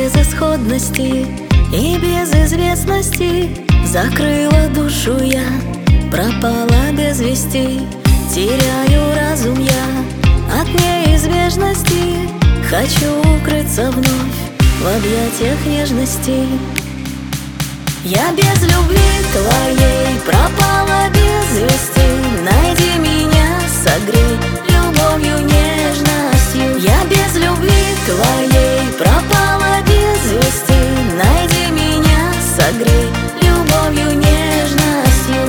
безысходности и без известности. Закрыла душу я, пропала без вести. Теряю разум я от неизбежности. Хочу укрыться вновь в объятиях нежности. Я без любви твоей пропала без вести. Найди меня, согрей любовью, нежностью. Я без любви твоей пропала без вести. Найди меня, согрей любовью, нежностью.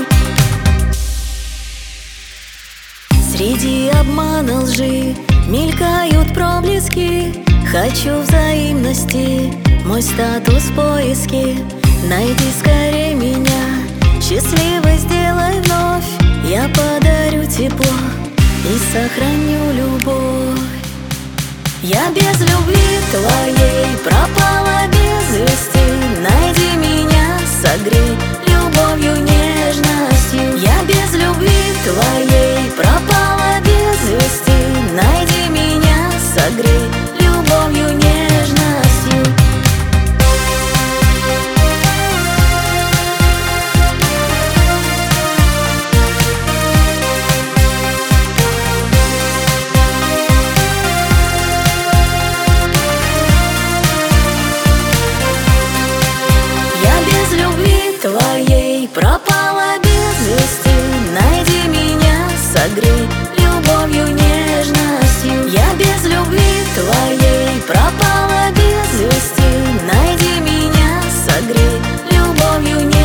Среди обмана лжи мелькают проблески. Хочу взаимности, мой статус в поиске. Найди скорее меня, счастливой сделай вновь. Я подарю тепло и сохраню любовь. Я без любви твоей пропала без вести. Найди меня, согрей любовью, нежностью. Я без любви твоей пропала без вести. Найди меня, согрей любовью, нежностью. Твоей пропала без вести. Найди меня, согрей любовью, нежностью. Я без любви твоей пропала без вести. Найди меня, согрей любовью, нежностью.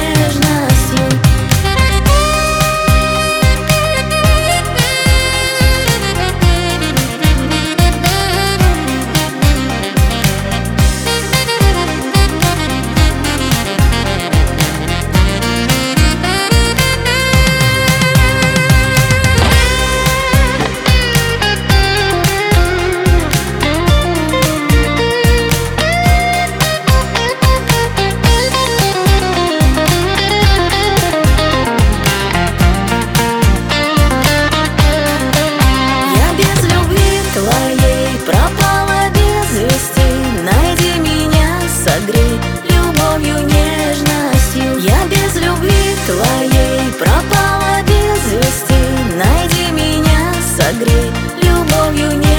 Твоей пропала без вести. Найди меня, согрей любовью, нежностью. Я без любви твоей пропала без вести. Найди меня, согрей любовью, нежностью.